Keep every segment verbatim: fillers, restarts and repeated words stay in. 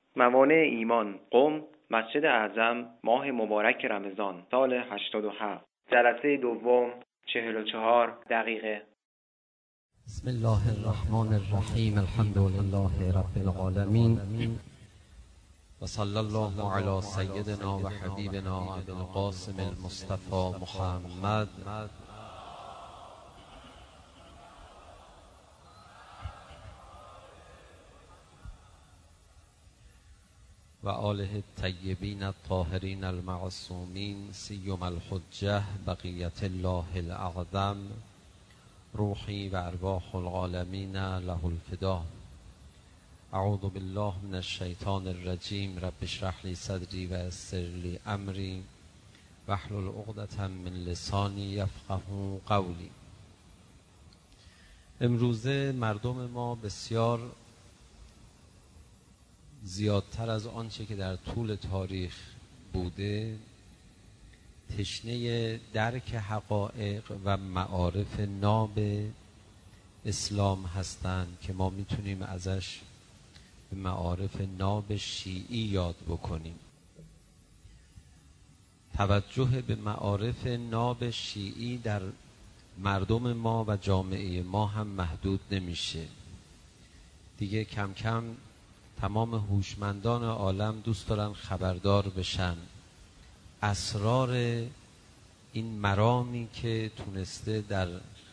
موانع ایمان قم مسجد اعظم ماه مبارک رمضان سال هشتاد و هفت جلسه دوم چهل و چهار دقیقه. بسم الله الرحمن الرحیم. الحمد لله رب العالمین و صلی الله علی سیدنا و حبیبنا ابی القاسم المصطفى محمد و آله الطیبین الطاهرین المعصومین سیما الحجة بقیة الله الاعظم روحی و ارواح العالمین له الفدا. اعوذ بالله من الشیطان الرجیم. رب اشرح لی صدری و یسر لی امری واحلل عقدة من لسانی یفقهوا قولی. امروزه مردم ما بسیار زیادتر از آنچه که در طول تاریخ بوده تشنه درک حقایق و معارف ناب اسلام هستند که ما میتونیم ازش به معارف ناب شیعی یاد بکنیم. توجه به معارف ناب شیعی در مردم ما و جامعه ما هم محدود نمیشه. دیگه کم کم تمام هوشمندان عالم دوست دارن خبردار بشن اسرار این مرامی که تونسته در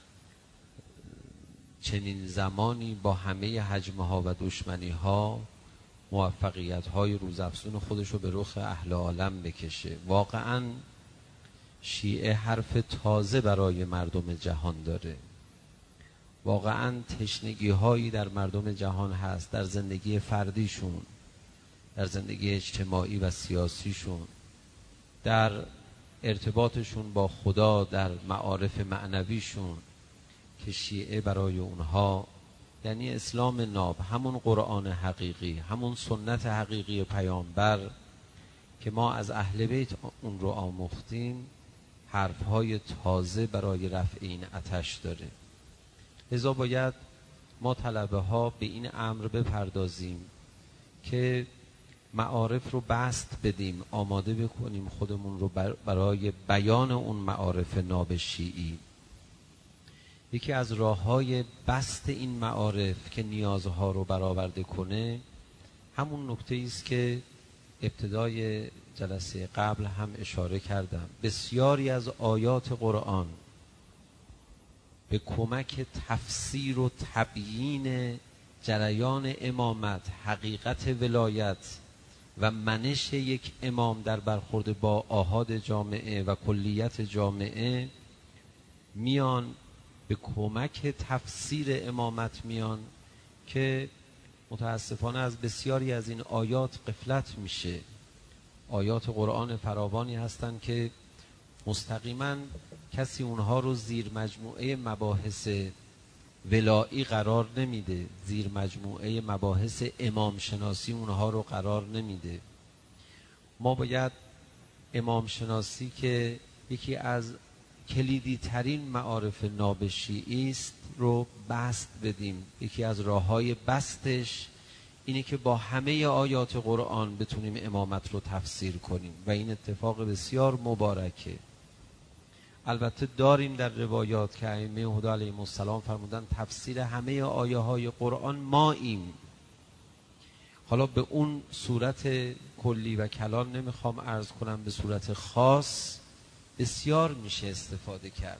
چنین زمانی با همه حجمه ها و دشمنی ها موفقیت های روزافزون خودش رو به رخ اهل عالم بکشه. واقعا شیعه حرف تازه برای مردم جهان داره. واقعا تشنگی هایی در مردم جهان هست، در زندگی فردیشون، در زندگی اجتماعی و سیاسیشون، در ارتباطشون با خدا، در معارف معنویشون، که شیعه برای اونها یعنی اسلام ناب، همون قرآن حقیقی، همون سنت حقیقی پیامبر که ما از اهل بیت اون رو آموختیم، حرفهای تازه برای رفع این آتش داره. لذا باید ما طلبه ها به این امر بپردازیم که معارف رو بست بدیم، آماده بکنیم خودمون رو برای بیان اون معارف ناب شیعی. یکی از راه‌های بست این معارف که نیازها رو برآورده کنه همون نکته است که ابتدای جلسه قبل هم اشاره کردم. بسیاری از آیات قرآن به کمک تفسیر و تبیین جریان امامت، حقیقت ولایت و منش یک امام در برخورد با آحاد جامعه و کلیت جامعه میان، به کمک تفسیر امامت میان که متاسفانه از بسیاری از این آیات غفلت میشه. آیات قرآن فراوانی هستند که مستقیما کسی اونها رو زیر مجموعه مباحث ولایی قرار نمیده، زیر مجموعه مباحث امام شناسی اونها رو قرار نمیده. ما باید امام شناسی که یکی از کلیدی ترین معارف ناب شیعی است رو بست بدیم. یکی از راههای بستش اینه که با همه آیات قرآن بتونیم امامت رو تفسیر کنیم و این اتفاق بسیار مبارکه. البته داریم در روایات که ائمه هدی علیهم السلام فرمودن تفسیر همه آیه های قرآن ماییم. حالا به اون صورت کلی و کلان نمیخوام عرض کنم، به صورت خاص بسیار میشه استفاده کرد.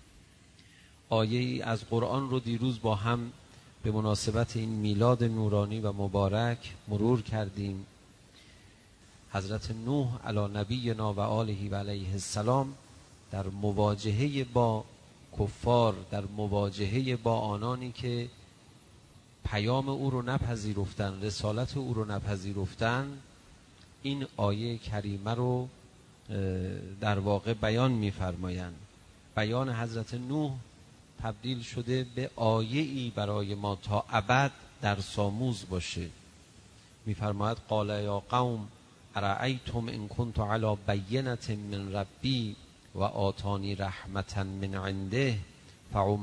آیه ای از قرآن رو دیروز با هم به مناسبت این میلاد نورانی و مبارک مرور کردیم. حضرت نوح علی نبینا و آله و علیه السلام در مواجهه با کفار، در مواجهه با آنانی که پیام او رو نپذیرفتن، رسالت او رو نپذیرفتن، این آیه کریمه رو در واقع بیان می‌فرمایند. بیان حضرت نوح تبدیل شده به آیه‌ای برای ما تا ابد در ساموز باشه. می‌فرماید قال یا قوم ارأیتم ان کنت علی بینة من ربی و آتانی رحمة من عنده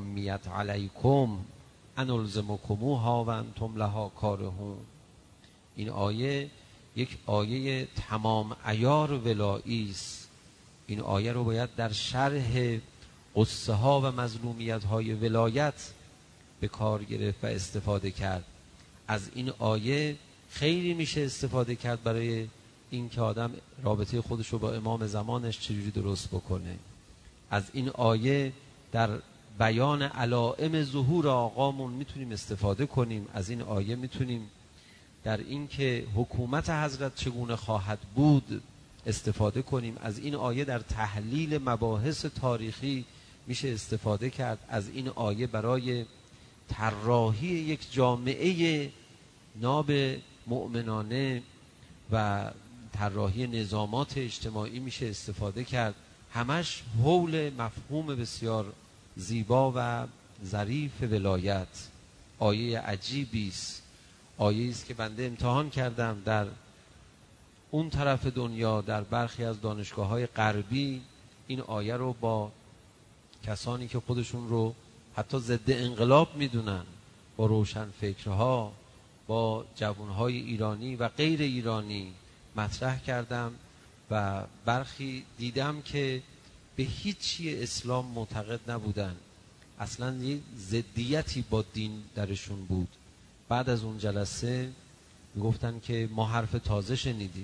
فعمیت علیکم انلزمکموها و انتم لها کارهون. این آیه یک آیه تمام عیار ولایی است. این آیه رو باید در شرح قصه ها و مظلومیت های ولایت به کار گرفت و استفاده کرد. از این آیه خیلی میشه استفاده کرد برای این که آدم رابطه خودش رو با امام زمانش چجوری درست بکنه. از این آیه در بیان علائم ظهور آقامون میتونیم استفاده کنیم. از این آیه میتونیم در این که حکومت حضرت چگونه خواهد بود استفاده کنیم. از این آیه در تحلیل مباحث تاریخی میشه استفاده کرد. از این آیه برای طراحی یک جامعه ناب مؤمنانه و طراحی نظامات اجتماعی میشه استفاده کرد. همش حول مفهوم بسیار زیبا و ظریف ولایت. آیه عجیبی است. آیه است که بنده امتحان کردم در اون طرف دنیا، در برخی از دانشگاه‌های غربی، این آیه رو با کسانی که خودشون رو حتی ضد انقلاب میدونن، با روشن فکرها، با جوانهای ایرانی و غیر ایرانی مطرح کردم و برخی دیدم که به هیچی اسلام معتقد نبودن، اصلا یه ضدیتی با دین درشون بود. بعد از اون جلسه گفتن که ما حرف تازه شنیدیم،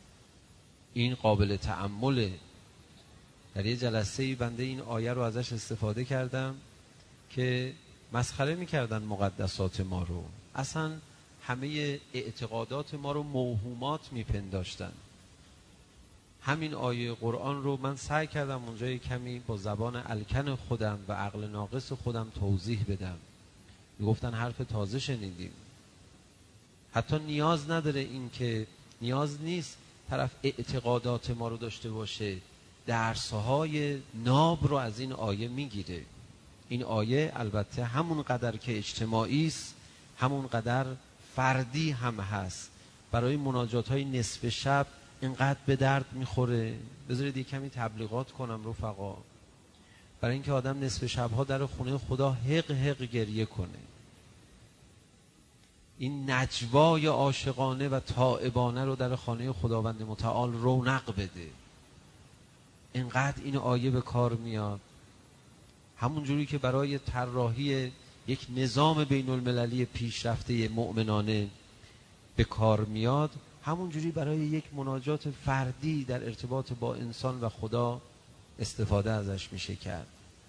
این قابل تأمله. در یه جلسه بنده این آیه رو ازش استفاده کردم که مسخره میکردن مقدسات ما رو، اصلا همه اعتقادات ما رو موهومات میپنداشتن. همین آیه قرآن رو من سعی کردم اونجای کمی با زبان الکن خودم و عقل ناقص خودم توضیح بدم. میگفتن حرف تازه شنیدیم. حتی نیاز نداره، این که نیاز نیست طرف اعتقادات ما رو داشته باشه، درسهای ناب رو از این آیه میگیره. این آیه البته همون قدر که اجتماعی است، همون قدر فردی هم هست. برای مناجات های نصف شب اینقدر به درد میخوره. بذارید یک کمی تبلیغات کنم رفقا، برای اینکه آدم نصف شبها در خونه خدا حق حق گریه کنه، این نجوای عاشقانه و تائبانه رو در خانه خداوند متعال رونق بده. اینقدر این آیه به کار میاد. همون جوری که برای طراحی یک نظام بین المللی پیشرفته مؤمنانه به کار میاد، همون جوری برای یک مناجات فردی در ارتباط با انسان و خدا استفاده ازش میشه کرد.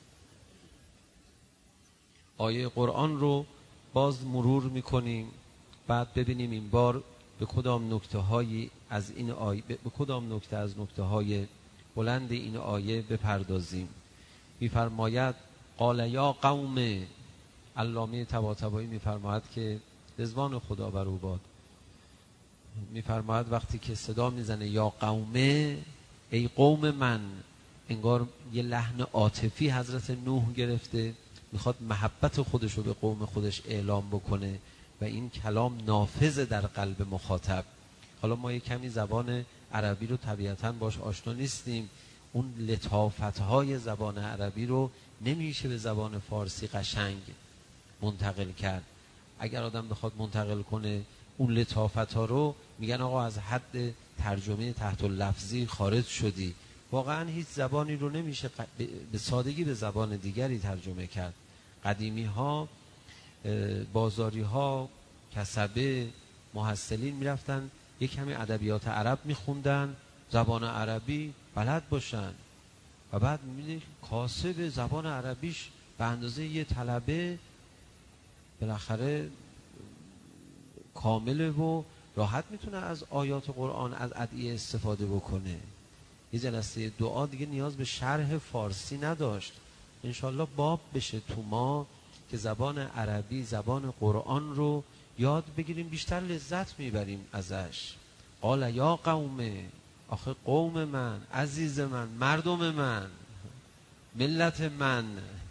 آیه قرآن رو باز مرور میکنیم، بعد ببینیم این بار به کدام نکته هایی از این آیه به کدام نکته از نکته های بلند این آیه بپردازیم. میفرماید قال یا قوم، علامه طباطبایی میفرماید که رضوان خدا بر او باد، میفرماید وقتی که صدا میزنه یا قومه، ای قوم من، انگار یه لحن عاطفی حضرت نوح گرفته، میخواد محبت خودش رو به قوم خودش اعلام بکنه و این کلام نافذ در قلب مخاطب. حالا ما یه کمی زبان عربی رو طبیعتاً باش آشنا نیستیم، اون لطافت‌های زبان عربی رو نمیشه به زبان فارسی قشنگ منتقل کرد. اگر آدم بخواد منتقل کنه اون لطافت‌ها رو، میگن آقا از حد ترجمه تحت اللفظی خارج شدی. واقعاً هیچ زبانی رو نمیشه به سادگی به زبان دیگری ترجمه کرد. قدیمی ها، بازاری ها، کسبه، محصلین میرفتن یک کمی ادبیات عرب میخوندن، زبان عربی بلد باشن، و بعد میبینی کاسب زبان عربیش به اندازه یه طلبه بالاخره کامله و راحت میتونه از آیات قرآن، از ادعیه استفاده بکنه. یه جلسه دعا دیگه نیاز به شرح فارسی نداشت. انشالله باب بشه تو ما که زبان عربی، زبان قرآن رو یاد بگیریم، بیشتر لذت میبریم ازش. قال یا قومه، آخه قوم من، عزیز من، مردم من، ملت من.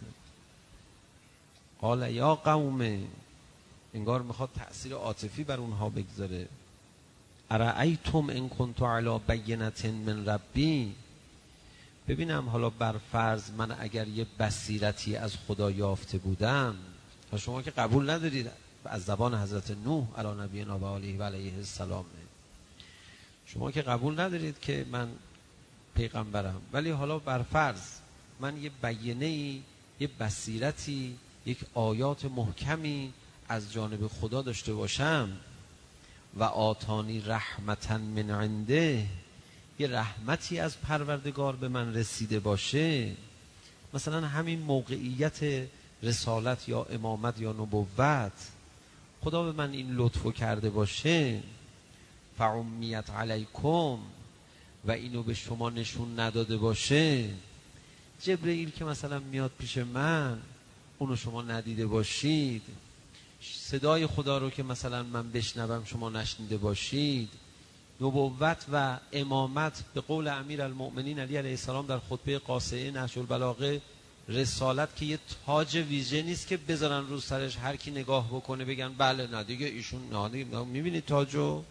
قال یا قومه، انگار میخواد تأثیر عاطفی بر اونها بگذاره. ارأیتم ان کنت علی بینة من ربی، ببینم حالا بر فرض من اگر یه بصیرتی از خدا یافته بودم، تا شما که قبول ندارید از زبان حضرت نوح علی نبینا و آله و علیه السلام. شما که قبول ندارید که من پیغمبرم، ولی حالا بر فرض من یه بیانه‌ای، یه بصیرتی، یک آیات محکمی از جانب خدا داشته باشم و آتانی رحمتن من عنده، یه رحمتی از پروردگار به من رسیده باشه، مثلا همین موقعیت رسالت یا امامت یا نبوت خدا به من این لطفو کرده باشه، فعمیت علیکم، و اینو به شما نشون نداده باشه، جبرئیل که مثلا میاد پیش من اونو شما ندیده باشید، صدای خدا رو که مثلا من بشنوم شما نشنیده باشید، نبوت و امامت به قول امیر المؤمنین علی علیه السلام در خطبه قاصعه نهج البلاغه، رسالت که یه تاج ویژه نیست که بذارن رو سرش هر کی نگاه بکنه بگن بله نه دیگه ایشون نه. میبینید تاجو؟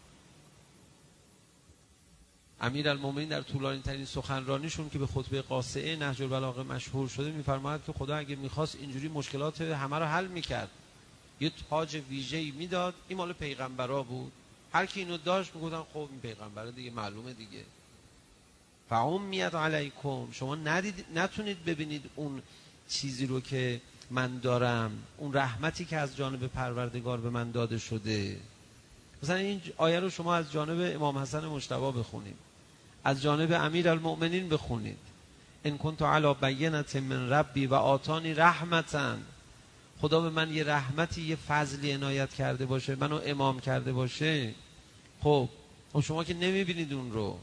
امیر المؤمنین در طولانی ترین سخنرانیشون که به خطبه قاصعه نهج البلاغه مشهور شده میفرماید که خدا اگه میخواست اینجوری مشکلات همه رو حل میکرد، یه تاج ویژه‌ای میداد، این مال پیغمبرا بود، هر کی اینو داشت میگفتن خب این پیغمبره دیگه، معلومه دیگه. فعمیت علیکم، شما ندید، نتونید ببینید اون چیزی رو که من دارم، اون رحمتی که از جانب پروردگار به من داده شده. مثلا این آیه رو شما از جانب امام حسن مجتبی بخونید، از جانب امیر المؤمنین بخونید، ان کنت علی بینة من ربی و آتانی رحمتا، خدا به من یه رحمتی، یه فضلی عنایت کرده باشه، منو امام کرده باشه. خب شما که نمیبینید اون رو،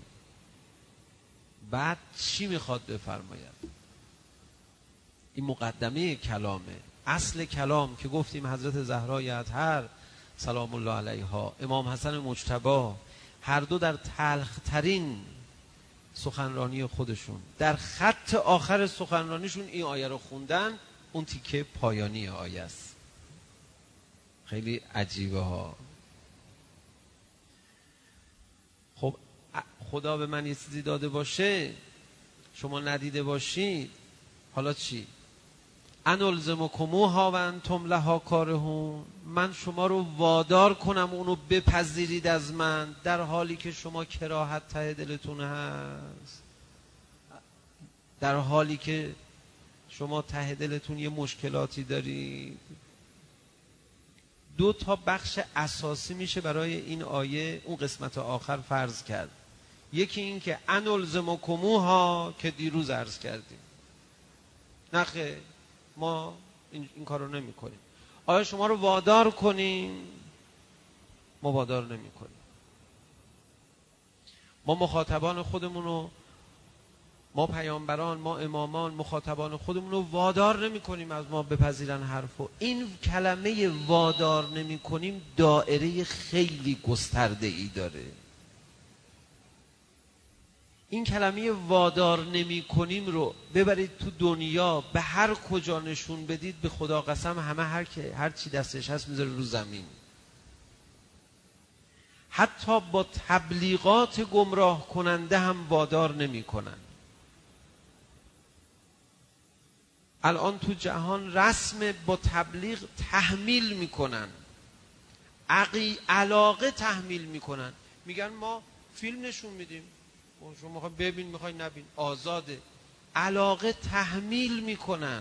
بعد چی میخواد بفرماید؟ این مقدمه کلامه. اصل کلام که گفتیم حضرت زهرای اطهر سلام الله علیها، امام حسن مجتبی، هر دو در تلخترین سخنرانی خودشون در خط آخر سخنرانیشون این آیه رو خوندن، اون تیکه پایانی آیه است. خیلی عجیبه ها. خب خدا به من یه چیزی داده باشه شما ندیده باشید، حالا چی؟ انلزمکموها و انتم لها کارهون، من شما رو وادار کنم اونو بپذیرید از من در حالی که شما کراهت ته دلتون هست، در حالی که شما ته دلتون یه مشکلاتی دارید. دو تا بخش اساسی میشه برای این آیه اون قسمت آخر فرض کرد. یکی این که انلزمکموها که دیروز عرض کردیم، نخه ما این, این کار رو نمی کنیم. آیا شما رو وادار کنیم؟ ما وادار نمی کنیم. ما مخاطبان خودمون رو، ما پیامبران، ما امامان، مخاطبان خودمون رو وادار نمی کنیم از ما بپذیرن حرفو. این کلمه وادار نمی کنیم دائره خیلی گسترده ای داره. این کلمه وادار نمی کنیم رو ببرید تو دنیا، به هر کجا نشون بدید، به خدا قسم همه هر که هر چی دستش هست میذاره رو زمین. حتی با تبلیغات گمراه کننده هم وادار نمی کنن. الان تو جهان رسم با تبلیغ تحمیل میکنن، عقی علاقه تحمیل میکنن، میگن ما فیلم نشون میدیم، شما میخوای ببین میخوای نبین، آزاده. علاقه تحمیل میکنن.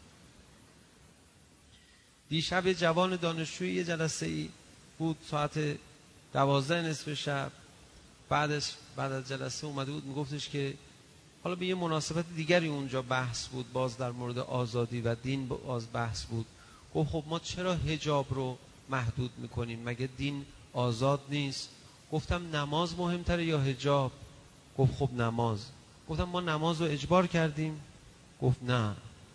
دیشب جوان دانشجوی یه جلسه ای بود ساعت دوازده نصف شب، بعدش بعد از جلسه اومده بود میگفتش که حالا به یه مناسبت دیگری اونجا بحث بود، باز در مورد آزادی و دین باز بحث بود. گفت خب ما چرا حجاب رو محدود میکنیم؟ مگه دین آزاد نیست؟ گفتم نماز مهمتره یا حجاب؟ گفت خب نماز. گفتم ما نماز رو اجبار کردیم؟ گفت نه.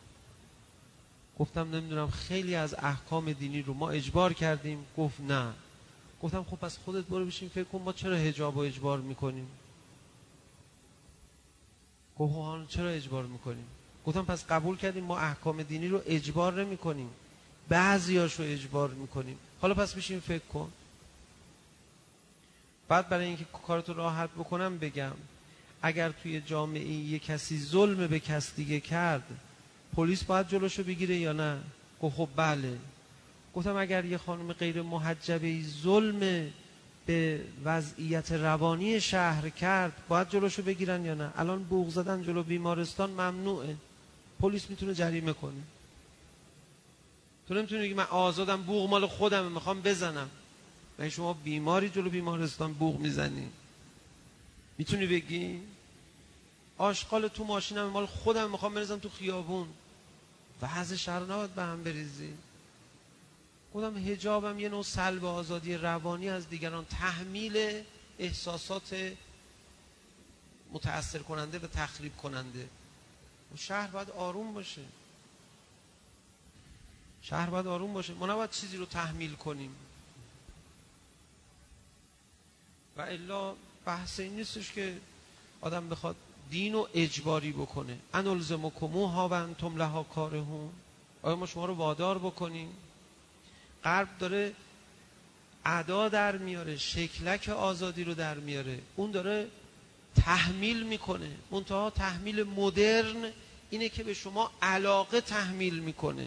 گفتم نمیدونم خیلی از احکام دینی رو ما اجبار کردیم؟ گفت نه. گفتم خب پس خودت برو بشین فکر کن ما چرا حجاب رو اجبار میکنیم؟ گفت خب چرا اجبار میکنیم؟ گفتم پس قبول کردیم ما احکام دینی رو اجبار نمیکنیم، بعضیاشو اجبار میکنیم، حالا پس بشین فکر کن. بعد برای اینکه کارتو راحت بکنم بگم اگر توی جامعه یه کسی ظلم به کس دیگه کرد، پلیس باید جلوشو بگیره یا نه؟ گفت خب بله. گفتم اگر یه خانم غیر محجبه ظلم به وضعیت روانی شهر کرد باید جلوشو بگیرن یا نه؟ الان بوق زدن جلو بیمارستان ممنوعه، پلیس میتونه جریمه کنه. تو نمیتونی بگی من آزادم، بوق مال خودمه میخوام بزنم. من شما بیماری جلو بیمارستان بوق میزنی؟ میتونی بگی آشغال تو ماشینم مال خودم میخوام بریزم تو خیابون؟ وضع شهر نباید به هم بریزی. گفتم حجابم یه نوع سلب آزادی روانی از دیگران، تحمیل احساسات متأثر کننده و تخریب کننده. و شهر باید آروم باشه، شهر باید آروم باشه، ما نباید چیزی رو تحمیل کنیم. و الا بحث این نیستش که آدم بخواد دین رو اجباری بکنه. انلزمکموها و انتم لها کارهون، آیا ما شما رو وادار بکنیم؟ غرب داره ادا در میاره، شکلک آزادی رو در میاره، اون داره تحمیل میکنه. منتها تحمیل مدرن اینه که به شما علاقه تحمیل میکنه.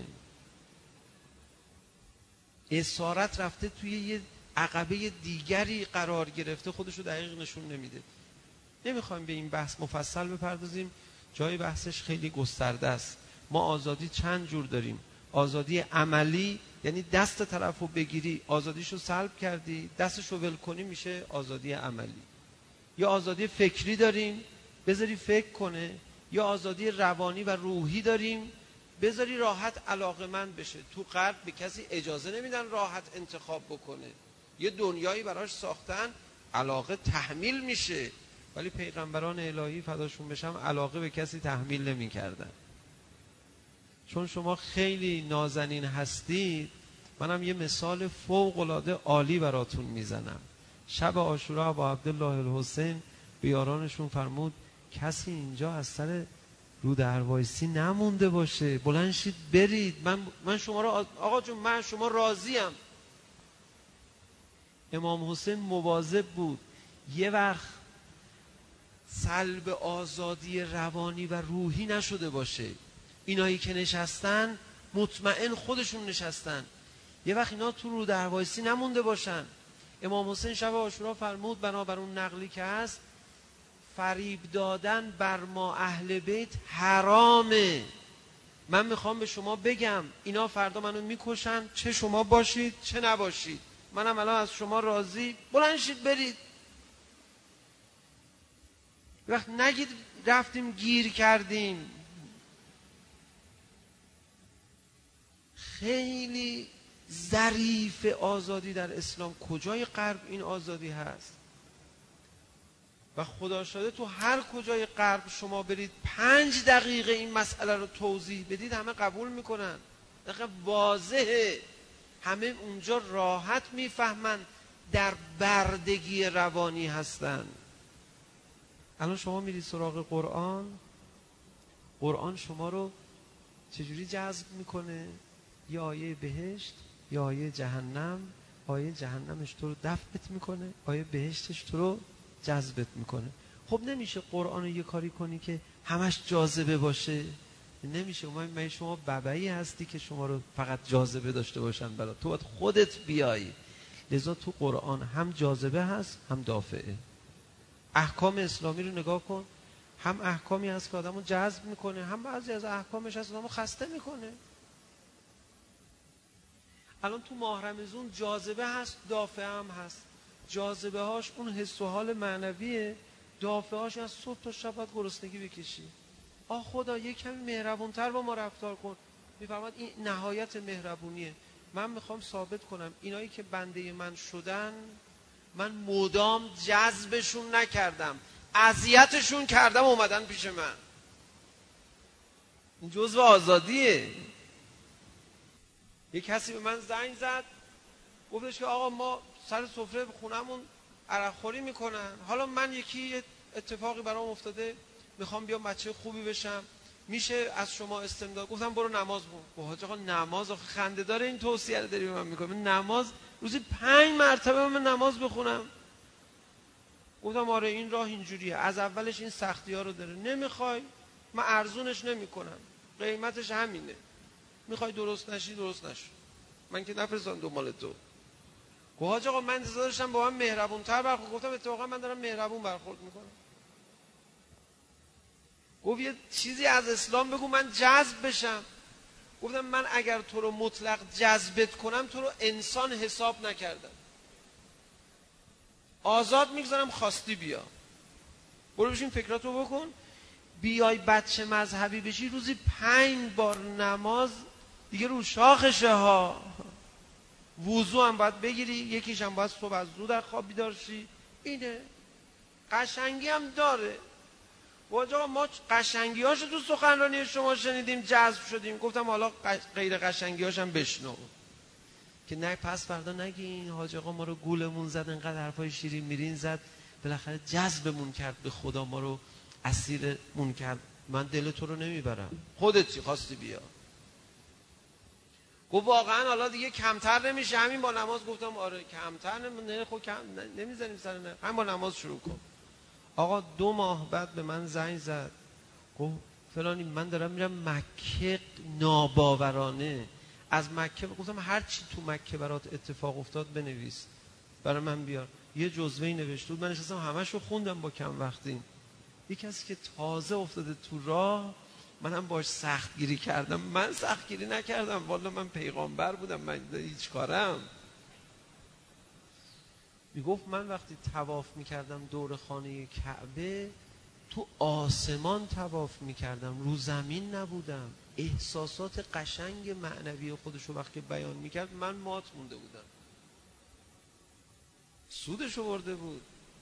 اسارت رفته توی یه عقبه دیگری قرار گرفته، خودشو دقیق نشون نمیده. نمیخوایم به این بحث مفصل بپردازیم، جای بحثش خیلی گسترده است. ما آزادی چند جور داریم. آزادی عملی یعنی دست طرف رو بگیری آزادیشو سلب کردی، دستشو ول کنی میشه آزادی عملی. یا آزادی فکری داریم بذاری فکر کنه، یا آزادی روانی و روحی داریم بذاری راحت علاقه‌مند بشه. تو غرب به کسی اجازه نمیدن راحت انتخاب بکنه، یه دنیایی براش ساختن، علاقه تحمیل میشه. ولی پیغمبران الهی فداشون بشم علاقه به کسی تحمیل نمیکردن. چون شما خیلی نازنین هستید، منم یه مثال فوق العاده عالی براتون میزنم. شب عاشورا با عبدالله الحسین به یارانشون فرمود کسی اینجا از سر رو در وایسی نمونده باشه، بلند شید برید، من من شما رو آقا جون من شما راضیم. امام حسین مواظب بود یه وقت سلب آزادی روانی و روحی نشده باشه. اینایی که نشستن مطمئن خودشون نشستن، یه وقت اینا تو رو در وایسی نمونده باشن. امام حسین شب عاشورا فرمود بنابر اون نقلی که هست فریب دادن بر ما اهل بیت حرامه. من میخوام به شما بگم اینا فردا منو میکشن، چه شما باشید چه نباشید، منم الان از شما راضی، بلند شید برید. وقت نگید رفتیم گیر کردیم. خیلی ظریف آزادی در اسلام. کجای غرب این آزادی هست؟ و خدا شده تو هر کجای غرب شما برید پنج دقیقه این مسئله رو توضیح بدید همه قبول میکنن. دقیقا واضحه، همه اونجا راحت میفهمن در بردگی روانی هستن. الان شما میرید سراغ قرآن، قرآن شما رو چجوری جذب میکنه؟ یه آیه بهشت، یه آیه جهنم، آیه جهنمش تو رو دفعت میکنه، آیه بهشتش تو رو جذبت میکنه. خب نمیشه قرآن رو یه کاری کنی که همش جاذبه باشه، نمیشه. من شما ببعی هستی که شما رو فقط جاذبه داشته باشن برات، تو باید خودت بیای. لذا تو قرآن هم جاذبه هست هم دافعه. احکام اسلامی رو نگاه کن، هم احکامی هست که آدمو جذب میکنه، هم بعضی از احکامش هست آدمو خسته میکنه. الان تو ماه رمضان جاذبه هست دافعه هم هست. جاذبه هاش اون حس و حال معنویه، دافعه هاش از صبح تا شب باید گرسنگی بکشی. آ خدا یک کمی مهربونتر با ما رفتار کن. میفرماد این نهایت مهربونیه. من میخوام ثابت کنم اینایی که بنده من شدن من مدام جذبشون نکردم، اذیتشون کردم اومدن پیش من. این جزء آزادیه. یک کسی به من زنگ زد گفتش که آقا ما سر سفره خونمون عرق خوری میکنن، حالا من یکی اتفاقی برام افتاده میخوام بیام بچه خوبی بشم، میشه از شما استمداد؟ گفتم برو نماز بخون. گفت آقا نماز آخه خنده داره این توصیه رو داری به من میکنی؟ نماز روزی پنج مرتبه من نماز بخونم؟ گفتم آره این راه اینجوریه، از اولش این سختی ها رو داره، نمیخوای من ارزونش نمیکنم، قیمتش همینه، میخوای درست نشی درست نشو. من که نفرستادم دنبال تو. گفت حاج آقا من انتظار داشتم با من مهربون‌تر برخورد. گفتم اتفاقا من دارم مهربون برخورد میکنم. گفت یه چیزی از اسلام بگو من جذب بشم. گفتم من اگر تو رو مطلق جذبت کنم تو رو انسان حساب نکردم، آزاد میگذارم، خواستی بیا، برو بشین فکراتو بکن. بیای بچه مذهبی بشی روزی پنج بار نماز دیگه رو شاخشه ها. وضو هم باید بگیری، یکیش هم باید صبح از زود در خواب بیدار شی. اینه قشنگی هم داره. واجا ما قشنگی هاشو تو سخنرانی شما شنیدیم جذب شدیم. گفتم حالا غیر قشنگی هاشم بشنو که نه پس فردا نگین حاج آقا ما رو گولمون زد، انقدر حرفای شیرین میرین زد، بالاخره جذبمون کرد به خدا، ما رو اسیرمون کرد. من دل تو رو نمیبرم، خودت چی خواستی بیا. گفت واقعا حالا دیگه کمتر نمیشه همین با نماز. گفتم آره کمتر نمیشه، خب کم نمیزنیم سر نه، همین با نماز شروع کن. آقا دو ماه بعد به من زنگ زد، گفت فلانی من دارم میرم مکه ناباورانه. از مکه گفتم هر چی تو مکه برات اتفاق افتاد بنویس برای من بیار. یه جزوه‌ای نوشته بود، من نشستم همه‌شو خوندم با کم وقتی. یکی کسی که تازه افتاده تو راه، منم باش سخت گیری کردم. من سخت گیری نکردم والله، من پیغامبر بودم، من هیچ کارم. میگفت من وقتی طواف میکردم دور خانه کعبه تو آسمان طواف میکردم، رو زمین نبودم. احساسات قشنگ معنوی خودشو وقتی بیان میکرد من مات مونده بودم. سودشو برده بود.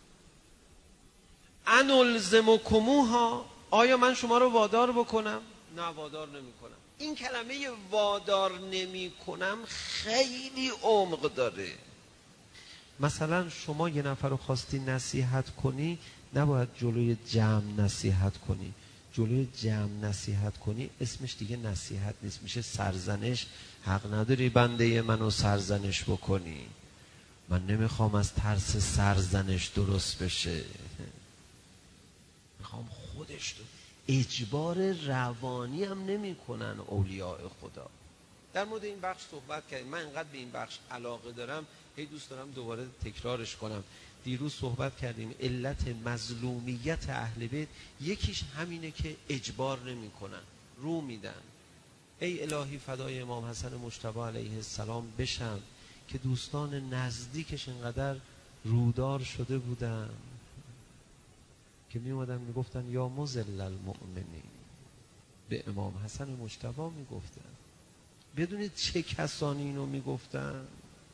انلزمکموها، آیا من شما رو وادار بکنم؟ نه وادار نمی کنم. این کلمه وادار نمی کنم خیلی عمق داره. مثلا شما یه نفر رو خواستی نصیحت کنی، نباید جلوی جمع نصیحت کنی. جلوی جمع نصیحت کنی اسمش دیگه نصیحت نیست، میشه سرزنش. حق نداری بنده منو سرزنش بکنی. من نمیخوام از ترس سرزنش درست بشه، میخوام خودش تو. اجبار روانی هم نمی کنن اولیاء خدا. در مورد این بخش صحبت کردیم. من انقدر به این بخش علاقه دارم هی دوست دارم دوباره تکرارش کنم. دیروز صحبت کردیم علت مظلومیت اهل بیت یکیش همینه که اجبار نمی کنن، رو میدن. ای الهی فدای امام حسن مجتبی علیه السلام بشم که دوستان نزدیکش انقدر رودار شده بودن که می اومدن می گفتن یا مذل المؤمنین، به امام حسن مجتبی می گفتن. بدونید چه کسانی اینو می گفتن؟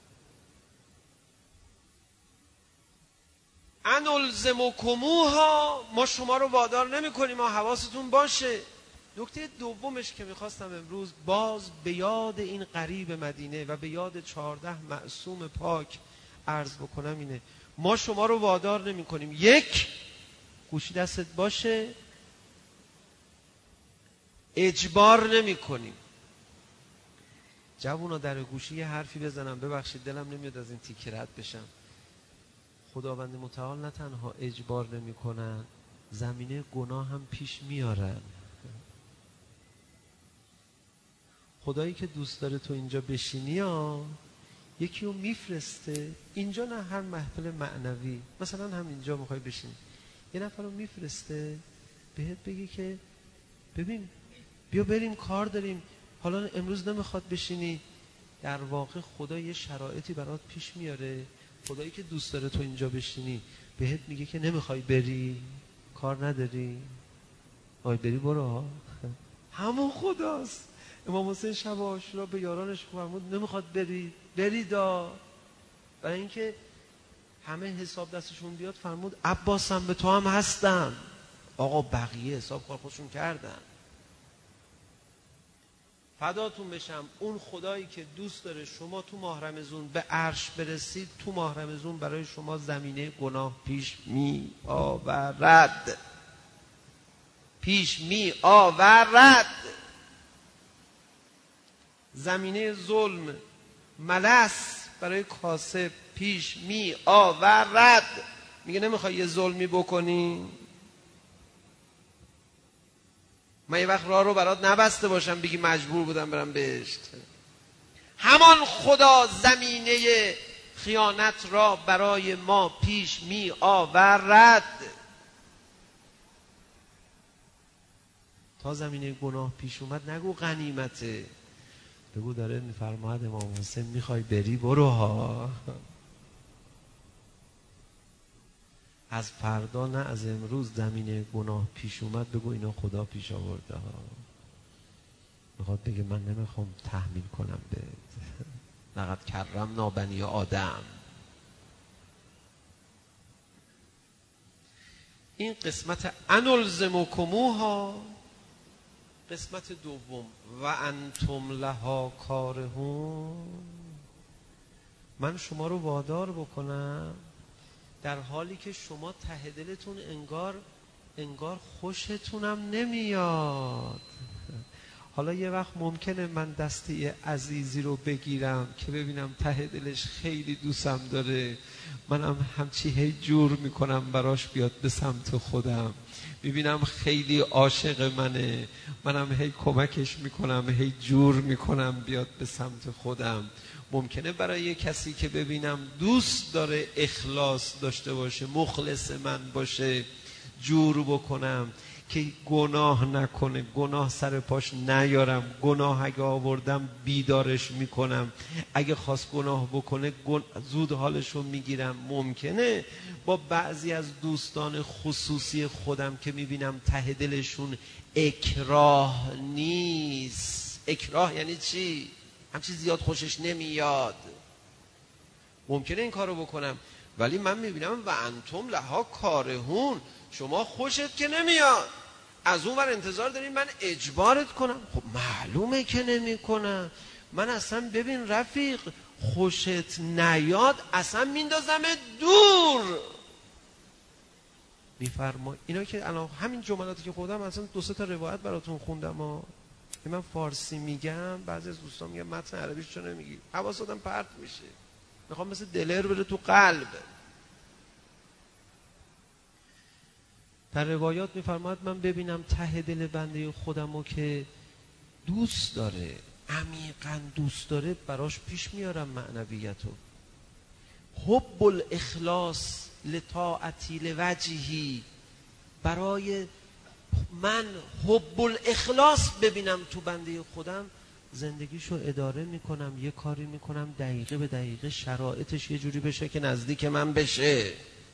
انلزمکموها، ما شما رو وادار نمی کنیم، ما حواستون باشه. نکته دومش که میخواستم امروز باز به یاد این غریب مدینه و به یاد چهارده معصوم پاک عرض بکنم اینه: ما شما رو وادار نمی کنیم. یک، گوشی دستت باشه، اجبار نمی کنیم. جوونا در گوشی یه حرفی بزنم، ببخشید دلم نمیاد از این تیکه رد بشم. خداوند متعال نه تنها اجبار نمی کنن، زمینه گناه هم پیش میارن. خدایی که دوست داره تو اینجا بشینی ها، یکی رو میفرسته اینجا، نه هر محفل معنوی، مثلا هم اینجا میخوای بشین، یه نفر رو میفرسته بهت بگی که ببین بیا بریم کار داریم، حالا امروز نمیخواد بشینی. در واقع خدا یه شرایطی برات پیش میاره. خدایی که دوست داره تو اینجا بشینی بهت میگه که نمیخوای بری، کار نداری، آی بری برو. همون خداست. امام حسین شب عاشورا به یارانش فرمود نمیخواد بری، بریدا. برای اینکه همه حساب دستشون بیاد فرمود عباسم به تو هم هستم. آقا بقیه حساب کار خودشون کردن. فداتون بشم اون خدایی که دوست داره شما تو ماه رمضان به عرش برسید، تو ماه رمضان برای شما زمینه گناه پیش می آورد، پیش می آورد. زمینه ظلم، ملس برای کاسب پیش می آورد. میگه نمیخوای یه ظلمی بکنی؟ من یه وقت راه رو برات نبسته باشم بگی مجبور بودم برم بهشت. همان خدا زمینه خیانت را برای ما پیش می آورد. تا زمینه گناه پیش اومد نگو غنیمته، بگو داره فرماد امام حسین میخوای بری برو ها. از فردا نه از امروز زمینه گناه پیش اومد بگو اینا خدا پیش آورده ها. میخواد بگه من نمیخوام تحمیل کنم به لقد کرمنا بنی آدم. این قسمت انلزمکموها. قسمت دوم و انتم لها کارهون، من شما رو وادار بکنم در حالی که شما ته دلتون انگار انگار خوشتونم نمیاد. حالا یه وقت ممکنه من دستی عزیزی رو بگیرم که ببینم ته دلش خیلی دوستم داره، منم همچی هی جور میکنم براش بیاد به سمت خودم، میبینم خیلی عاشق منه، منم هی کمکش میکنم هی جور میکنم بیاد به سمت خودم. ممکنه برای کسی که ببینم دوست داره اخلاص داشته باشه، مخلص من باشه، جور بکنم که گناه نکنه، گناه سر پاش نیارم، گناه اگه آوردم بیدارش میکنم، اگه خواست گناه بکنه گن... زود حالشو میگیرم. ممکنه با بعضی از دوستان خصوصی خودم که میبینم ته دلشون اکراه نیست. اکراه یعنی چی؟ همچی زیاد خوشش نمیاد، ممکنه این کارو بکنم، ولی من میبینم و انتم لها کارهون، شما خوشت که نمیاد، از اون ور انتظار دارین من اجبارت کنم. خب معلومه که نمی کنم. من اصلا ببین رفیق، خوشت نیاد اصلا میندازم دور. میفرما اینا که الان همین جملاتی که خودم اصلا دو سه تا روایت براتون خوندم ها، که من فارسی میگم بعضی از دوستان میگن متن عربیش چرا نمیگی، حواسم پرت میشه، میخوام مثل دلر بره تو قلب. در روایات میفرماد من ببینم ته دل بنده خودمو که دوست داره، عمیقاً دوست داره، براش پیش میارم معنویتو. حب الاخلاص لطاعتی لوجهی، برای من حب الاخلاص ببینم تو بنده خودم، زندگیشو اداره میکنم، یه کاری میکنم دقیقه به دقیقه شرایطش یه جوری بشه که نزدیک من بشه،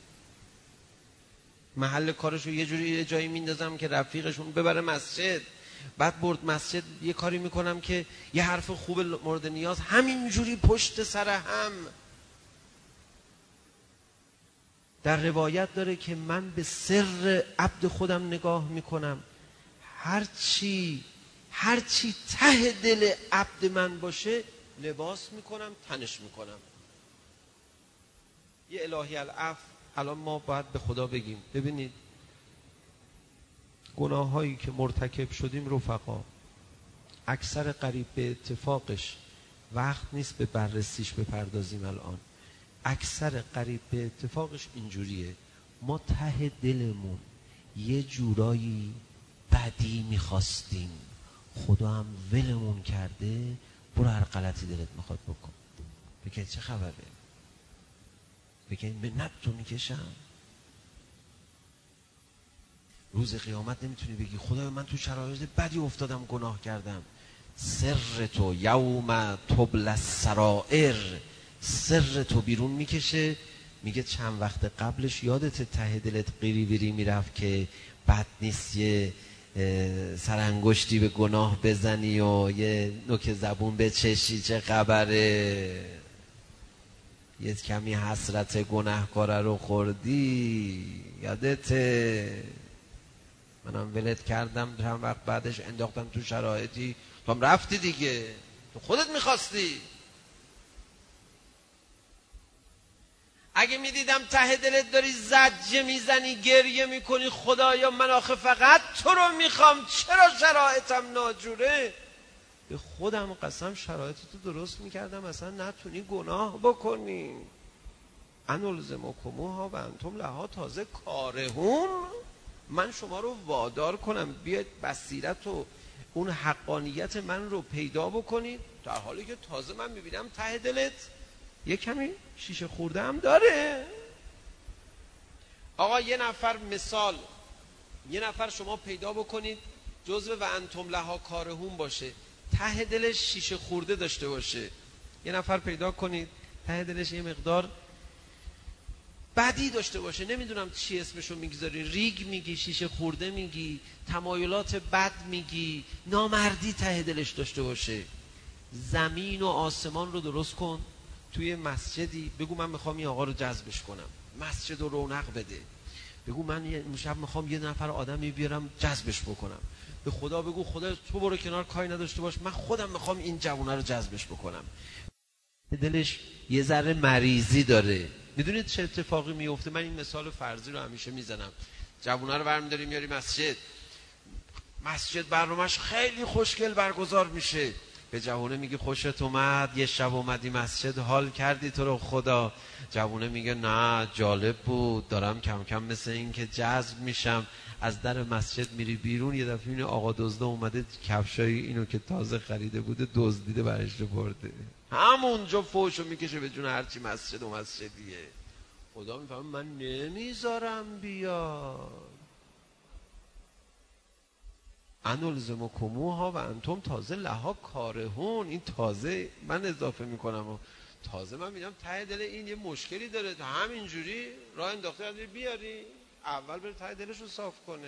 محل کارشو یه جوری یه جایی میندازم که رفیقشون ببره مسجد، بعد برد مسجد یه کاری میکنم که یه حرف خوب مورد نیاز همین جوری پشت سر هم. در روایت داره که من به سر عبد خودم نگاه میکنم، هرچی هرچی ته دل عبد من باشه لباس میکنم، تنش میکنم. یه الهی العفو. الان ما باید به خدا بگیم ببینید گناه هایی که مرتکب شدیم رفقا، اکثر قریب به اتفاقش وقت نیست به بررسیش بپردازیم الان، اکثر قریب به اتفاقش اینجوریه، ما ته دلمون یه جورایی بدی میخواستیم، خدا هم ولمون کرده، برو هر غلطی دلت میخواد بکن. بگه چه خبره؟ بگه منت تو میکشم. روز قیامت نمیتونی بگی خدا من تو شرایط بدی افتادم گناه کردم. سر تو یوم تبل السرائر، سر تو بیرون میکشه. میگه چند وقت قبلش یادت ته دلت قیری بیری میرفت که بد نیست یه سرانگشتی به گناه بزنی و یه نوک زبون بچشی، چه خبره؟ یه کمی حسرت گناهکاره رو خوردی، یادته؟ منم ولت کردم، چند وقت بعدش انداختم تو شرایطی تو هم رفتی دیگه، تو خودت میخواستی. اگه میدیدم ته دلت داری زجه میزنی، گریه میکنی، خدایا من آخه فقط تو رو میخوام، چرا شرایطم ناجوره؟ به خودم قسم شرایط تو درست میکردم اصلا نتونی گناه بکنی. انلزمکموها و انتم لها تازه کارهون، من شما رو وادار کنم بیاید بصیرت و اون حقانیت من رو پیدا بکنید، در حالی که تازه من میبینم ته دلت یه کمی شیشه خورده هم داره. آقا یه نفر مثال، یه نفر شما پیدا بکنید جزو و انتم لها کارهون باشه، ته دلش شیشه خورده داشته باشه. یه نفر پیدا کنید ته دلش یه مقدار بدی داشته باشه، نمیدونم چی اسمشو میگذاری، ریگ میگی، شیشه خورده میگی، تمایلات بد میگی، نامردی ته دلش داشته باشه. زمین و آسمان رو درست کن، توی مسجدی بگو من میخوام این آقا رو جذبش کنم، مسجد رو رونق بده. بگو من یه شب میخوام یه نفر آدمی بیارم جذبش بکنم. به خدا بگو خدا تو برو کنار، کاری نداشته باش، من خودم میخوام این جوونه رو جذبش بکنم. دلش یه ذره مریضی داره. میدونید چه اتفاقی میفته؟ من این مثال فرضی رو همیشه میزنم. جوونه رو برمی‌داری میاری مسجد، مسجد برنامه‌اش خیلی خوشگل برگزار میشه، به جوونه میگه خوشت اومد، یه شب اومدی مسجد حال کردی تو رو خدا. جوونه میگه نه جالب بود، دارم کم کم مثل این که جذب میشم. از در مسجد میری بیرون، یه دفعه این آقا دزده اومده کفشای اینو که تازه خریده بوده دزدیده برش رو برده، همونجا فوشو میکشه به جون هرچی مسجد و مسجدیه. خدا میفهمه من نمیذارم بیاد. انلزمکموها و انتم تازه لها کارهون. این تازه من اضافه میکنم و تازه من میگم ته دل این یه مشکلی داره، همینجوری راه انداخته از بیاری، اول بره ته دلش رو صاف کنه.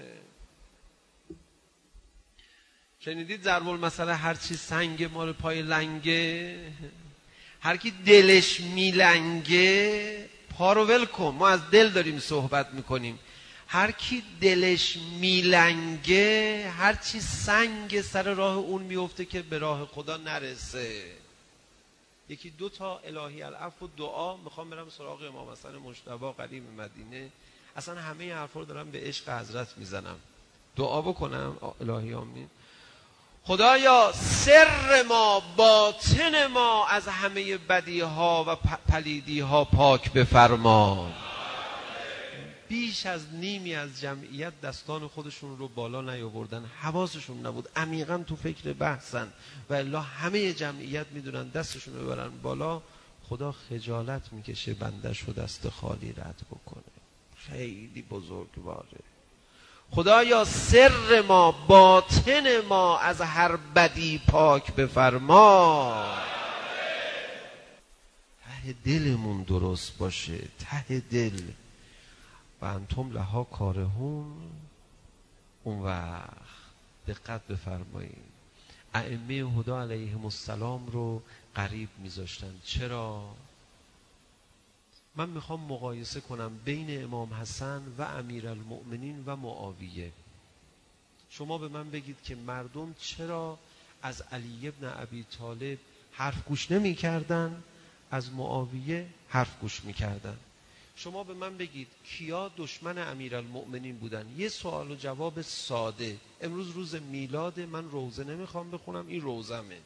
شنیدید ضرب المثل هر چی سنگ مال پای لنگه، هر کی دلش میلنگه پا رو ول کن. ما از دل داریم صحبت میکنیم. هر کی دلش میلنگه هر چی سنگ سر راه اون میفته که به راه خدا نرسه. یکی دو تا الهی العفو و دعا میخوام برم سراغ امام حسن مجتبی قدیم مدینه. اصلا همه حرفا رو دارم به عشق حضرت میزنم. دعا بکنم الهی آمین. خدایا سر ما باطن ما از همه بدی ها و پلیدی ها پاک بفرما. بیش از نیمی از جمعیت دستان خودشون رو بالا نیاوردن، حواسشون نبود، عمیقا تو فکر بحثن، و الا همه جمعیت میدونن دستشون رو ببرن بالا. خدا خجالت میکشه بندش رو دست خالی رد بکنه. خیلی بزرگواره. خدایا سر ما باطن ما از هر بدی پاک بفرما. ته دلمون درست باشه، ته دل. و انتم لها کارهون. اون وقت دقت بفرمایید ائمه هدی علیهم السلام رو قریب میذاشتن. چرا؟ من میخوام مقایسه کنم بین امام حسن و امیرالمؤمنین و معاویه. شما به من بگید که مردم چرا از علی ابن ابی طالب حرف گوش نمی کردن، از معاویه حرف گوش می کردن؟ شما به من بگید کیا دشمن امیرالمؤمنین بودن؟ یه سوال و جواب ساده. امروز روز میلاد، من روزه نمیخوام بخونم، این روزمه.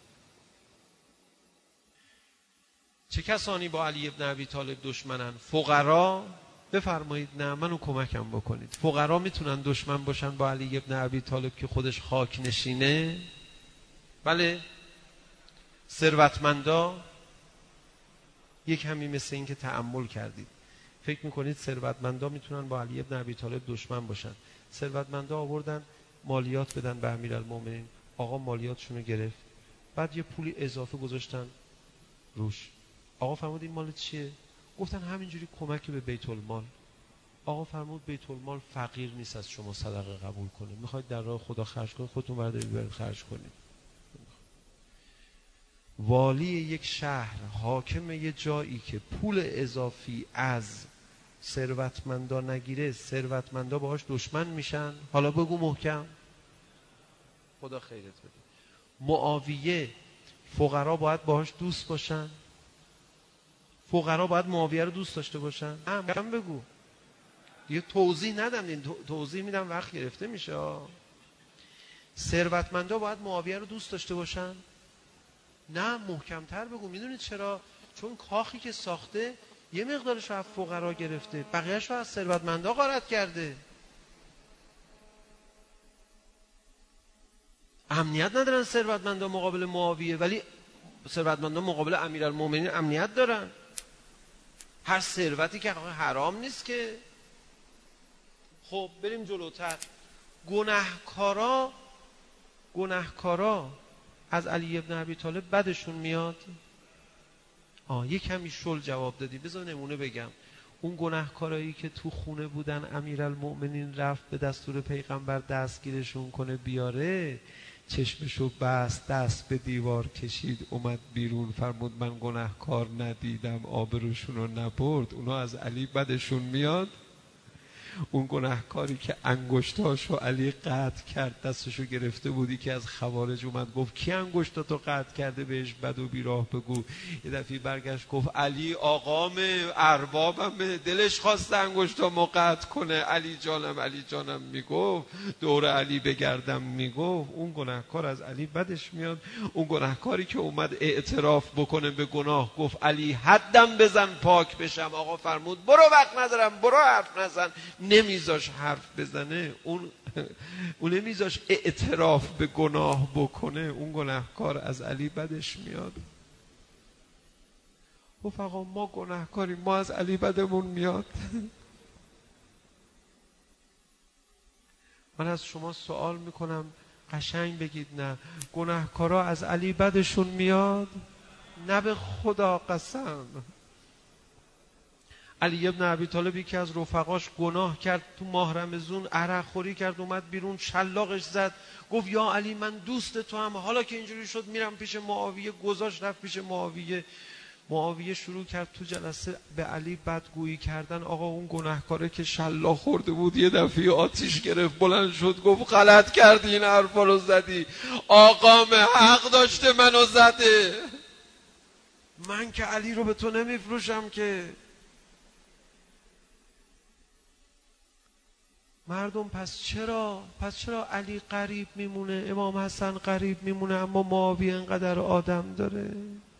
چه کسانی با علی ابن ابی طالب دشمنن؟ فقرا؟ بفرمایید نه، منو کمکم بکنید. فقرا میتونن دشمن باشن با علی ابن ابی طالب که خودش خاک نشینه؟ بله. ثروتمندا؟ یک همی مثل این که تأمل کردید فکر میکنید ثروتمندا میتونن با علی ابن ابی طالب دشمن باشن؟ ثروتمندا آوردن مالیات بدن به امیرالمومنین، آقا مالیاتشونو گرفت، بعد یه پولی اضافه گذاشتن روش. آقا فرمود این مال چیه؟ گفتن همینجوری کمک به بیت المال. آقا فرمود بیت المال فقیر نیست از شما صدقه قبول کنه، میخواید در راه خدا خرج کنید خودتون بردارید برید خرج کنید. والی یک شهر، حاکم یه جایی که پول اضافی از ثروتمندا نگیره، ثروتمندا باهاش دشمن میشن. حالا بگو محکم. خدا خیرت بده. معاویه، فقرا باید باهاش دوست باشن؟ فقرا باید معاویه رو دوست داشته باشن؟ هم بگو. یه توضیح ندم، این توضیح میدم وقت گرفته میشه. ثروتمندا باید معاویه رو دوست داشته باشن؟ نه، محکمتر بگو. میدونید چرا؟ چون کاخی که ساخته یه مقدارش رو از فقرا گرفته، بقیه‌اش رو از ثروتمندا غارت کرده. امنیت ندارن ثروتمندا مقابل معاویه، ولی ثروتمندان مقابل امیرالمومنین امنیت دارن. هر ثروتی که حرام نیست که. خب بریم جلوتر. گناهکارا گناهکارا از علی ابن ابی طالب بدشون میاد؟ آه یک کمی شل جواب دادی. بذار نمونه بگم. اون گناهکارایی که تو خونه بودن امیرالمؤمنین رفت به دستور پیغمبر دستگیرشون کنه بیاره، چشمشو بست، دست به دیوار کشید، اومد بیرون، فرمود من گناهکار ندیدم، آبروشونو نبرد. اونا از علی بدشون میاد؟ اون گناهکاری که انگشتاشو علی قطع کرد، دستشو گرفته بودی که از خوارج اومد گفت کی انگشتاتو قطع کرده، بهش بد و بیراه بگو. یه دفعه برگشت گفت علی آقامه، اربابمه، دلش خواسته انگشتامو قطع کنه، علی جانم علی جانم میگفت، دور علی بگردم میگفت. اون گناهکار از علی بدش میاد. اون گناهکاری که اومد اعتراف بکنه به گناه، گفت علی حدم بزن پاک بشم، آقا فرمود برو وقت ندارم، برو حرف نزن، نمیذاش حرف بزنه. اون اون نمیذاش اعتراف به گناه بکنه. اون گناهکار از علی بدش میاد. رفقا ما گناهکاریم، ما از علی بدمون میاد. من از شما سوال میکنم، قشنگ بگید نه. گناهکارا از علی بدشون میاد؟ نه به خدا قسم. علی ابن ابی طالب یکی از رفقاش گناه کرد، تو ماه رمضان عرق خوری کرد، اومد بیرون شلاقش زد، گفت یا علی من دوست تو هم، حالا که اینجوری شد میرم پیش معاویه. گذاشت رفت پیش معاویه. معاویه شروع کرد تو جلسه به علی بدگویی کردن. آقا اون گناهکاره که شلاق خورده بود یه دفعه آتیش گرفت، بلند شد گفت غلط کردی این حرفا رو زدی، آقام حق داشته منو زده، من که علی رو به تو نمیفروشم که. مردم پس چرا پس چرا علی غریب میمونه، امام حسن غریب میمونه، اما معاویه انقدر آدم داره؟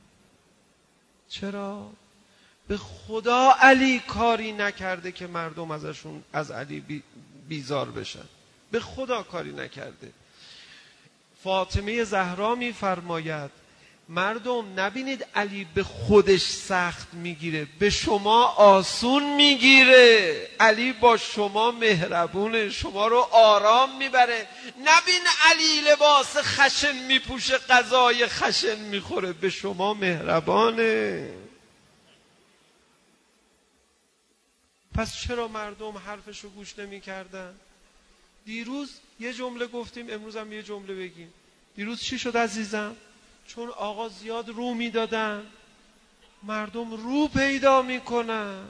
چرا؟ به خدا علی کاری نکرده که مردم ازشون از علی بیزار بشن. به خدا کاری نکرده. فاطمه زهرا میفرماید مردم نبینید علی به خودش سخت میگیره، به شما آسون میگیره. علی با شما مهربونه، شما رو آرام میبره. نبین علی لباس خشن میپوشه، غذای خشن میخوره، به شما مهربانه. پس چرا مردم حرفشو گوش نمیکردن؟ دیروز یه جمله گفتیم، امروز هم یه جمله بگیم. دیروز چی شد عزیزم؟ چون آقا زیاد رو میدادن، مردم رو پیدا میکنن.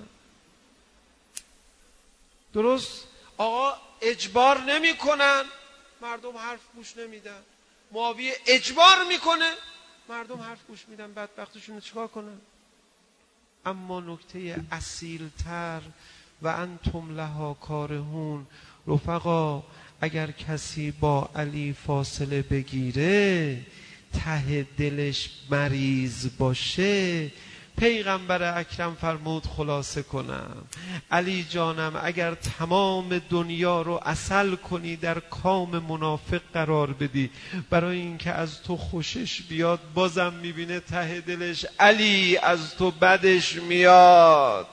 درست؟ آقا اجبار نمیکنن، مردم حرف گوش نمیدن. معاویه اجبار میکنه، مردم حرف گوش میدن. بدبختشون رو چیکار کنن؟ اما نکته اصیل‌تر و انتم لها کارهون، رفقا اگر کسی با علی فاصله بگیره، ته دلش مریض باشه، پیغمبر اکرم فرمود خلاصه کنم، علی جانم اگر تمام دنیا رو عسل کنی در کام منافق قرار بدی، برای اینکه از تو خوشش بیاد، بازم میبینه ته دلش علی از تو بدش میاد.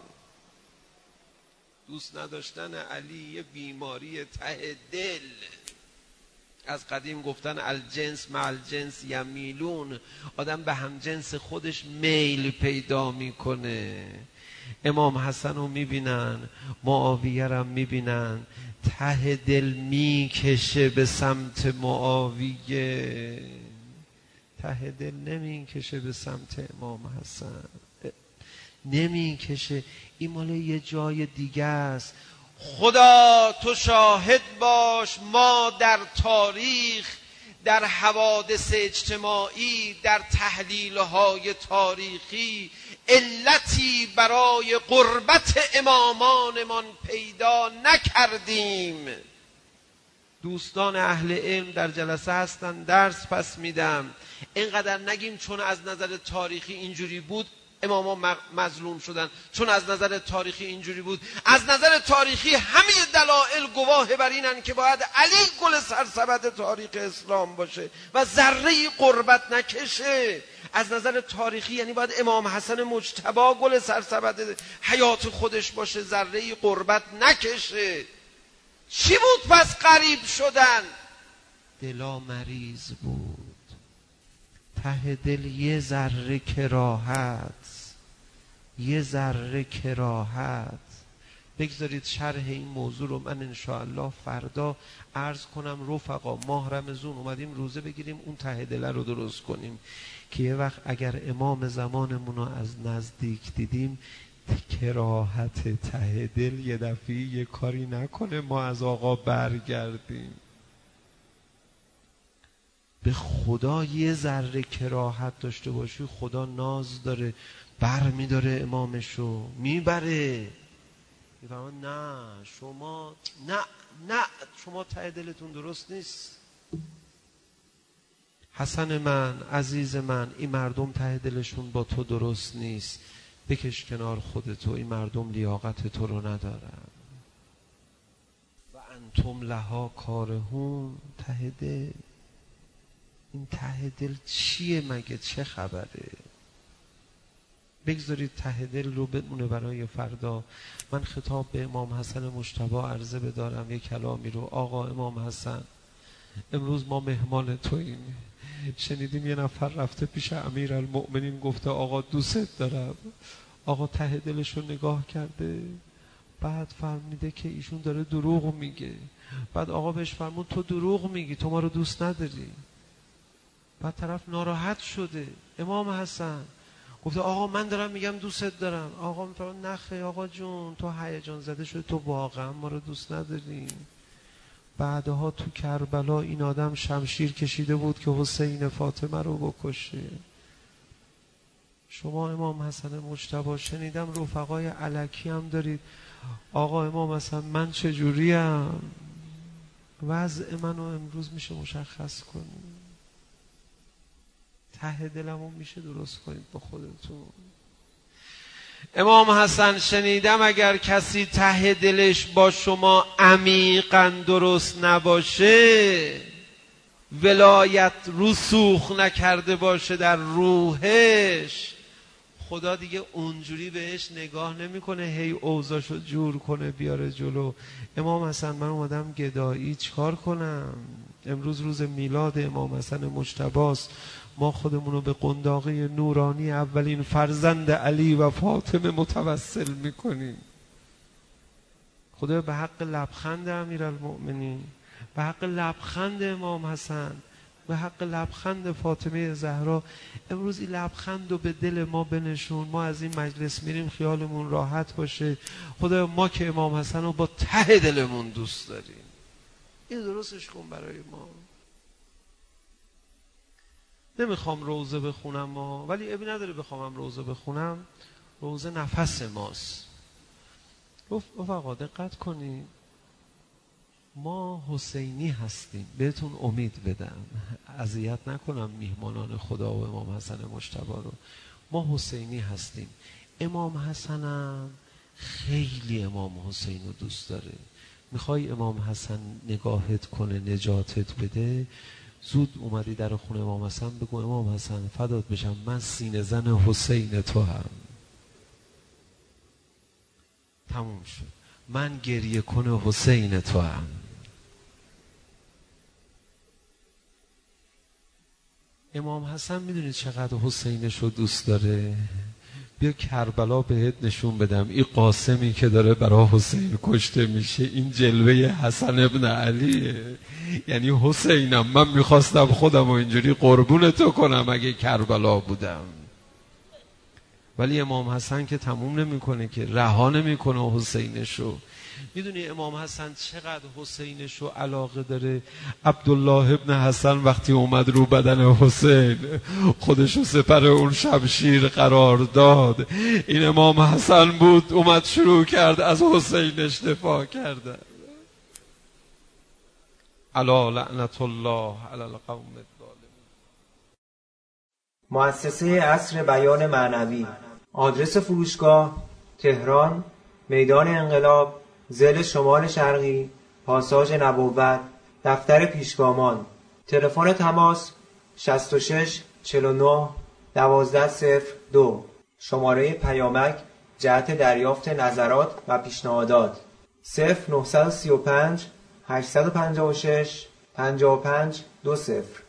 دوست نداشتن علی یه بیماری ته دل. از قدیم گفتن الجنس مع الجنس یمیلون، آدم به هم جنس خودش میل پیدا میکنه. امام حسن رو میبینن، معاویه رو میبینن، ته دل میکشه به سمت معاویه، ته دل نمیکشه به سمت امام حسن، نمیکشه. این مال یه جای دیگه است. خدا تو شاهد باش، ما در تاریخ، در حوادث اجتماعی، در تحلیل‌های تاریخی علتی برای قربت امامانمان پیدا نکردیم. دوستان اهل علم در جلسه هستن، درس پس میدم. اینقدر نگیم چون از نظر تاریخی اینجوری بود اماما مظلوم شدن، چون از نظر تاریخی اینجوری بود. از نظر تاریخی همه دلایل گواه بر اینن که باید علی گل سرسبد تاریخ اسلام باشه و ذره قربت نکشه. از نظر تاریخی یعنی باید امام حسن مجتبی گل سرسبد حیات خودش باشه، ذره قربت نکشه. چی بود پس غریب شدن؟ دلا مریض بود، ته دل یه ذره کراهت، یه ذره کراهت. بگذارید شرح این موضوع رو من انشاءالله فردا عرض کنم. رفقا ماه رمضان اومدیم روزه بگیریم، اون ته دل رو درست کنیم که یه وقت اگر امام زمانمون رو از نزدیک دیدیم کراهت ته دل یه دفعه یه کاری نکنه ما از آقا برگردیم. به خدا یه ذره کراهت داشته باشی خدا ناز داره، بر میداره امامشو میبره. میفرمان نه شما نه نه شما ته دلتون درست نیست. حسن من عزیز من، این مردم ته دلشون با تو درست نیست، بکش کنار خودتو، این مردم لیاقت تو رو ندارن. و انتم لها کارهون. ته دل، این ته دل چیه مگه؟ چه خبره؟ بگذارید ته دل رو بمونه برای فردا. من خطاب به امام حسن مجتبی عرضه بدارم یک کلامی رو. آقا امام حسن، امروز ما مهمان توییم. شنیدیم یه نفر رفته پیش امیرالمؤمنین گفته آقا دوست دارم. آقا ته دلش رو نگاه کرده، بعد فهمیده که ایشون داره دروغ میگه. بعد آقا بهش فرمود تو دروغ میگی، تو ما رو دوست نداری. بعد طرف ناراحت شده. امام حسن گفته آقا من دارم میگم دوست دارم. آقا میفرماد نخیر آقا جون، تو هیجان زده شده، تو واقعا ما رو دوست نداری. بعدها تو کربلا این آدم شمشیر کشیده بود که حسین فاطمه رو بکشه. شما امام حسن مجتبی شنیدم رفقای الکی هم دارید. آقا امام حسن من چجوریم؟ وضع منو امروز میشه مشخص کنید؟ ته دلمون میشه درست کنید با خودتون؟ امام حسن شنیدم اگر کسی ته دلش با شما عمیقاً درست نباشه، ولایت رسوخ نکرده باشه در روحش، خدا دیگه اونجوری بهش نگاه نمیکنه هی اوضاعشو جور کنه بیاره جلو. امام حسن من اومدم گدایی چیکار کنم؟ امروز روز میلاد امام حسن مجتبی است. ما خودمونو به قنداقه نورانی اولین فرزند علی و فاطمه متوسل میکنیم. خدا به حق لبخند امیرالمؤمنین، به حق لبخند امام حسن، به حق لبخند فاطمه زهرا، امروز این لبخند رو به دل ما بنشون. ما از این مجلس میریم خیالمون راحت باشه. خدا ما که امام حسن رو با ته دلمون دوست داریم، این درستش کن برای ما. نمیخوام روزه بخونم ما، ولی ابی نداره بخوامم روزه بخونم. روزه نفس ماست. رفقا دقت کنید، ما حسینی هستیم. بهتون امید بدم، اذیت نکنم میهمانان خدا و امام حسن مجتبی رو. ما حسینی هستیم. امام حسنم خیلی امام حسین رو دوست داره. میخوای امام حسن نگاهت کنه نجاتت بده، زود اومدی در خونه امام حسن بگو امام حسن فدات بشم من سینه زن حسین تو هم. تموم شد. من گریه کنه حسین تو هم. امام حسن میدونید چقدر حسینش رو دوست داره؟ بیا کربلا بهت نشون بدم. این قاسمی که داره برای حسین کشته میشه این جلوه حسن ابن علیه. یعنی حسینم من میخواستم خودم و اینجوری قربون تو کنم اگه کربلا بودم. ولی امام حسن که تموم نمیکنه که، رها نمیکنه حسینشو. میدونی امام حسن چقدر حسینشو علاقه داره؟ عبدالله ابن حسن وقتی اومد رو بدن حسین خودشو سپر اون شمشیر قرار داد، این امام حسن بود اومد شروع کرد از حسینش دفاع کرده. الا لعنت الله علی القوم الظالمین. مؤسسه عصر بیان معنوی. آدرس فروشگاه تهران، میدان انقلاب، ضلع شمال شرقی، پاساژ نبوت، دفتر پیشگامان. تلفن تماس شصت و شش چهل و نه دوازده صفر دو. شماره پیامک جهت دریافت نظرات و پیشنهادات صفر نهصد و سی و پنج هشتصد و پنجاه و شش پنجاه و پنج دو صفر.